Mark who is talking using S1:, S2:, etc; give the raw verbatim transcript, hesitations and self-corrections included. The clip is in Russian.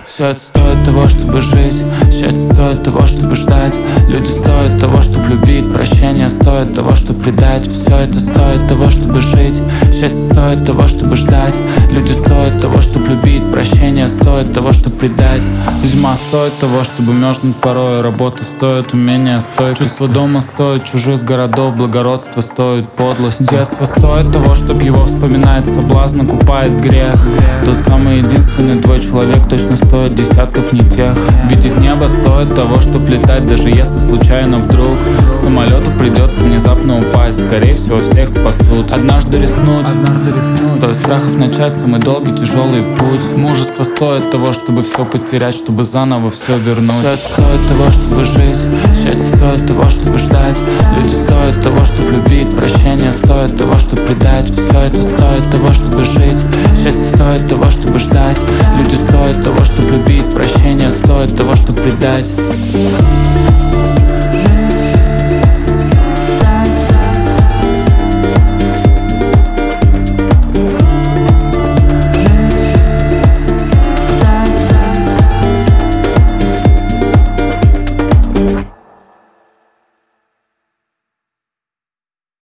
S1: Все это стоит того, чтобы жить. Счастье стоит того, чтобы ждать. Люди стоят того, чтобы любить. Прощение стоит того, чтобы предать. Все это стоит того, чтобы жить. Счастье стоит того, чтобы ждать. Люди стоят того, чтобы любить. Прощение стоит того, чтобы предать. Зима стоит того, чтобы мерзнуть порой. Работа стоит умения, стоит чувство дома стоит чужих городов. Благородство стоит подлость. Детство стоит того, чтобы его вспоминать. Соблазн окупает грех. Тот самый единственный твой человек точно стоит десятков не тех. Видеть небо стоит того, чтобы летать. Даже если случайно вдруг самолету придется внезапно упасть. Скорее всего всех спасут. Однажды рискнуть, стоит страхов начать самый долгий тяжелый путь. Мужество стоит того, чтобы все потерять, чтобы заново все вернуть. Все это стоит того, чтобы жить. Счастье стоит того, чтобы ждать. Люди стоят того, чтобы любить. Прощение стоит того, чтобы предать. Все это стоит того, чтобы жить. Счастье стоит того, чтобы ждать. Люди стоят того, чтобы любить. Прощение стоит того, чтобы предать.